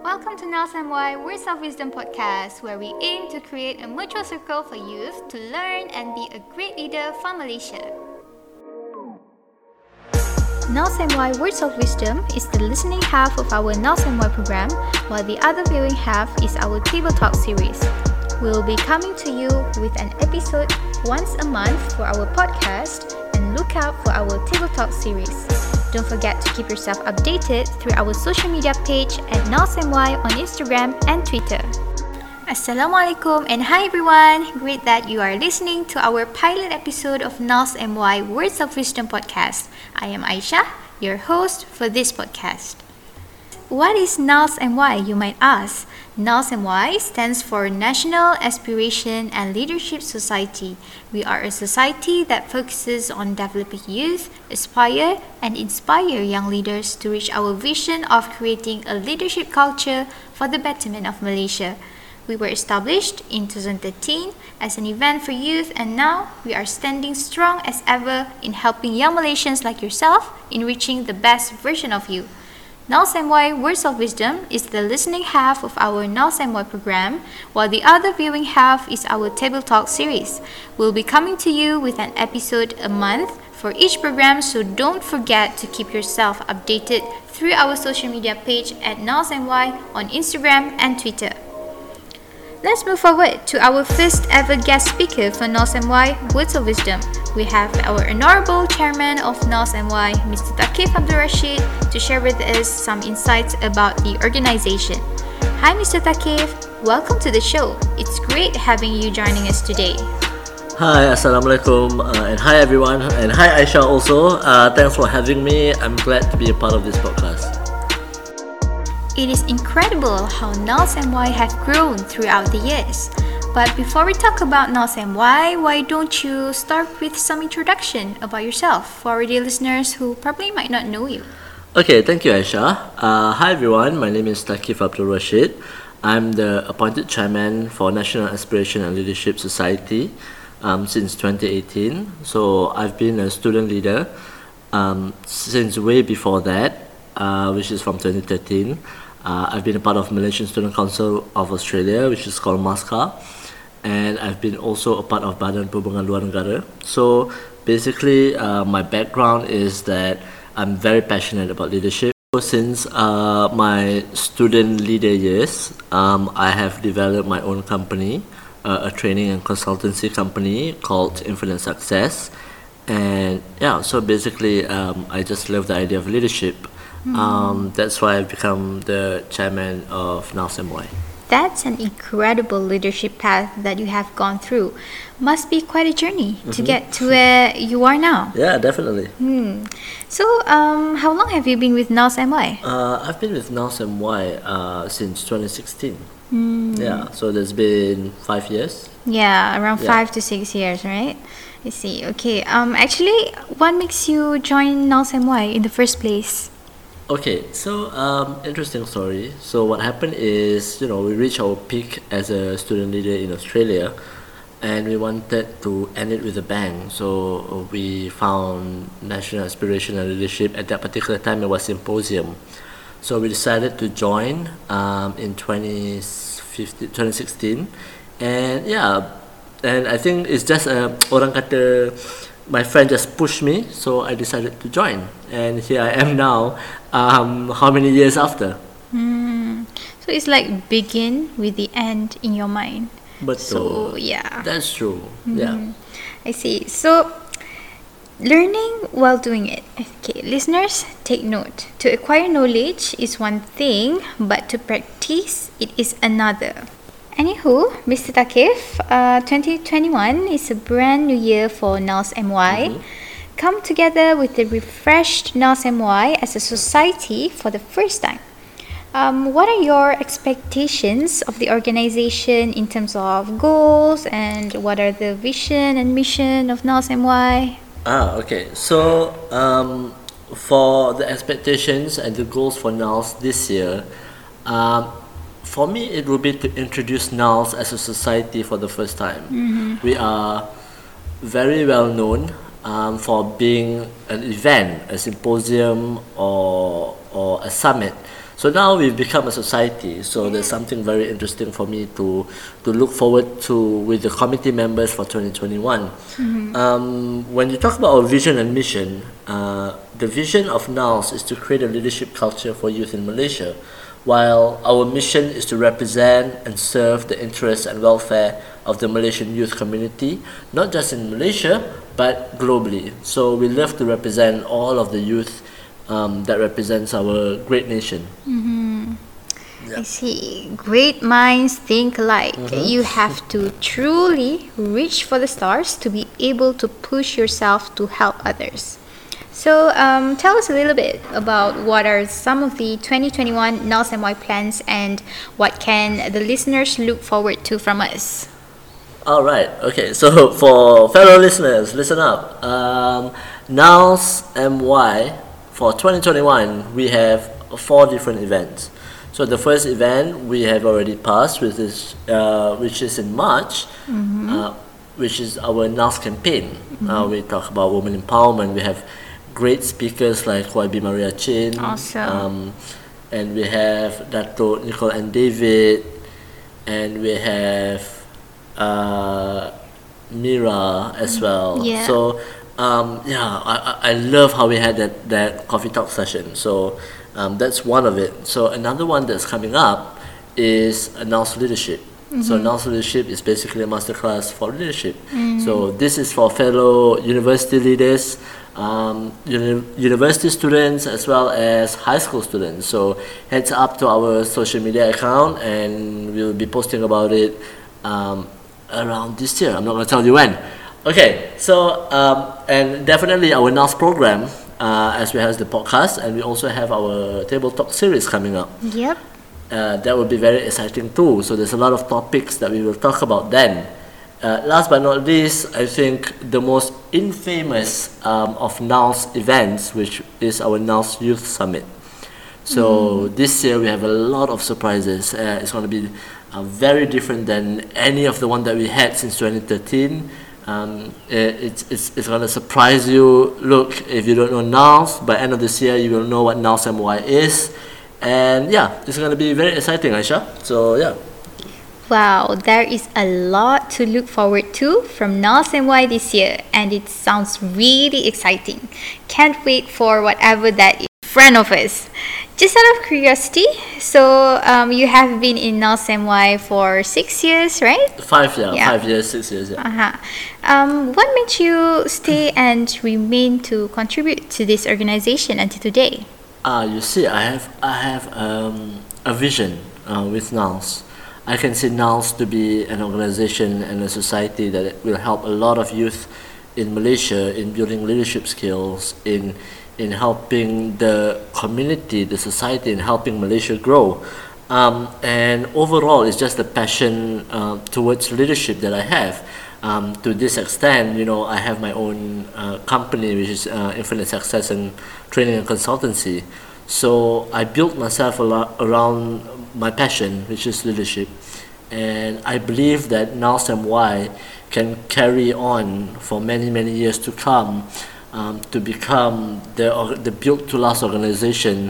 Welcome to Nels and Y Words of Wisdom podcast, where we aim to create a mutual circle for youth to learn and be a great leader for Malaysia. Nels and Y Words of Wisdom is the listening half of our Nels and Y program, while the other viewing half is our Table Talk series. We'll be coming to you with an episode once a month for our podcast, and look out for our Table Talk series. Don't forget to keep yourself updated through our social media page at Nels and Y on Instagram and Twitter. Assalamualaikum and hi everyone! Great that you are listening to our pilot episode of Nels and Y Words of Wisdom podcast. I am Aisha, your host for this podcast. What is Nels and Y, you might ask? Nels and Y stands for National Aspiration and Leadership Society. We are a society that focuses on developing youth, aspire and inspire young leaders to reach our vision of creating a leadership culture for the betterment of Malaysia. We were established in 2013 as an event for youth, and now we are standing strong as ever in helping young Malaysians like yourself in reaching the best version of you. Nels and Y Words of Wisdom is the listening half of our Nels and Y program, while the other viewing half is our Table Talk series. We'll be coming to you with an episode a month for each program, so don't forget to keep yourself updated through our social media page at Nels and Y on Instagram and Twitter. Let's move forward to our first ever guest speaker for Nels and Y Words of Wisdom. We have our Honorable Chairman of Nels and Y, Mr. Thaqif Abdul Rashid, to share with us some insights about the organization. Hi Mr. Thaqif, welcome to the show. It's great having you joining us today. Hi, Assalamualaikum, and hi everyone, and hi Aisha also. Thanks for having me. I'm glad to be a part of this podcast. It is incredible how Nels and Y have grown throughout the years. But before we talk about Nels and Y, why don't you start with some introduction about yourself for our dear listeners who probably might not know you? Okay, thank you Aisha. Hi everyone, my name is Thaqif Abdul Rashid. I'm the appointed chairman for National Aspiration and Leadership Society since 2018. So I've been a student leader since way before that, which is from 2013. I've been a part of Malaysian Student Council of Australia, which is called MASCA, and I've been also a part of Badan Perhubungan Luar Negara. So basically, my background is that I'm very passionate about leadership. Since my student leader years, I have developed my own company, a training and consultancy company called Infinite Success. And yeah, so basically, I just love the idea of leadership. That's why I've become the chairman of Nels and Y. That's an incredible leadership path that you have gone through. Must be quite a journey to get to where you are now. Yeah, definitely. So, how long have you been with Nels and Y? I've been with Nels and Y since 2016. Yeah, so there's been 5 years. Yeah, around 5 to 6 years, right? I see. Okay. Actually, what makes you join Nels and Y in the first place? Okay, so interesting story. So what happened is, we reached our peak as a student leader in Australia, and we wanted to end it with a bang. So we found National Aspiration and Leadership. At that particular time, it was Symposium. So we decided to join in 2016, and and I think it's just orang kata. My friend just pushed me, so I decided to join, and here I am now. How many years after? So it's like begin with the end in your mind. But So yeah, that's true. Yeah. I see. So learning while doing it. Okay, listeners, take note. To acquire knowledge is one thing, but to practice it is another. Anywho, Mr. Thaqif, 2021 is a brand new year for Nels and Y. Come together with the refreshed Nels and Y as a society for the first time. What are your expectations of the organization in terms of goals, and what are the vision and mission of Nels and Y? Okay. So for the expectations and the goals for Nels this year, for me, it will be to introduce Nels as a society for the first time. We are very well known for being an event, a symposium, or a summit. So now we've become a society. So there's something very interesting for me to look forward to with the committee members for 2021. When you talk about our vision and mission, the vision of NALS is to create a leadership culture for youth in Malaysia, while our mission is to represent and serve the interests and welfare of the Malaysian youth community, not just in Malaysia, but globally. So we love to represent all of the youth that represents our great nation. I see. Great minds think alike. You have to truly reach for the stars to be able to push yourself to help others. So tell us a little bit about what are some of the 2021 NALS MY plans and what can the listeners look forward to from us? Alright, okay, so for fellow listeners, listen up. NALS MY for 2021, we have 4 different events. So the first event we have already passed, which is in March, which is our NALS campaign. We talk about women empowerment. We have great speakers like YB Maria Chin. Awesome. And we have Dato Nicole and David, and we have Mira as well. Yeah. So I love how we had that coffee talk session. So that's one of it. So another one that's coming up is NALS Leadership. So NALS Leadership is basically a masterclass for leadership. So this is for fellow university leaders, university students as well as high school students. So heads up to our social media account and we'll be posting about it around this year. I'm not going to tell you when. Okay, so and definitely our NALS program, as we have the podcast, and we also have our table talk series coming up. Yep. That will be very exciting too. So there's a lot of topics that we will talk about then. Last but not least, I think the most infamous of NALS events, which is our NALS Youth Summit. So this year we have a lot of surprises. It's going to be very different than any of the one that we had since 2013. It's going to surprise you. Look, if you don't know NALS, by end of this year you will know what NALS MY is. And yeah, it's going to be very exciting, Aisha. So yeah. Wow, there is a lot to look forward to from NALS MY this year, and it sounds really exciting. Can't wait for whatever that is in front of us. Just out of curiosity, so you have been in NALS MY for 6 years, right? 5 years, 6 years. Yeah. What made you stay and remain to contribute to this organization until today? You see, I have a vision with NALS. I can see NALS to be an organization and a society that will help a lot of youth in Malaysia in building leadership skills, in helping the community, the society, in helping Malaysia grow. And overall, it's just the passion towards leadership that I have. To this extent, I have my own company, which is Infinite Success and Training and Consultancy. So I built myself around my passion, which is leadership. And I believe that NALS MY can carry on for many, many years to come to become the Built to Last organization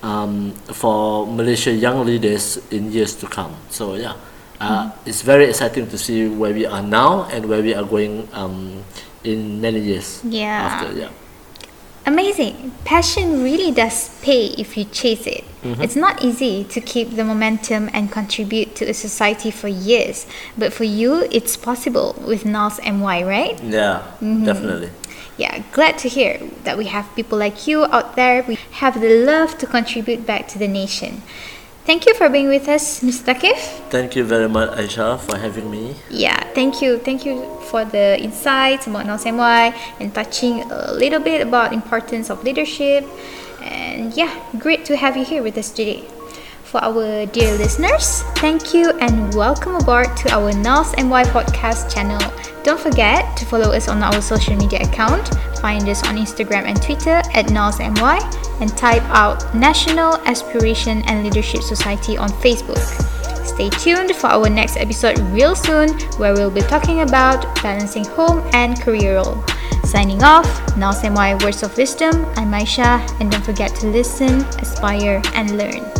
for Malaysia young leaders in years to come. So yeah. It's very exciting to see where we are now and where we are going in many years after. Yeah. Amazing. Passion really does pay if you chase it. It's not easy to keep the momentum and contribute to a society for years, but for you, it's possible with NALS MY, right? Yeah, definitely. Yeah, glad to hear that we have people like you out there. We have the love to contribute back to the nation. Thank you for being with us, Mr. Takif. Thank you very much, Aisha, for having me. Yeah, thank you. Thank you for the insights about NALS MY and touching a little bit about importance of leadership. And yeah, great to have you here with us today. For our dear listeners, thank you and welcome aboard to our NALS MY podcast channel. Don't forget to follow us on our social media account. Find us on Instagram and Twitter at NALS MY and type out National Aspiration and Leadership Society on Facebook. Stay tuned for our next episode real soon, where we'll be talking about balancing home and career role. Signing off, NALS MY Words of Wisdom. I'm Aisha, and don't forget to listen, aspire, and learn.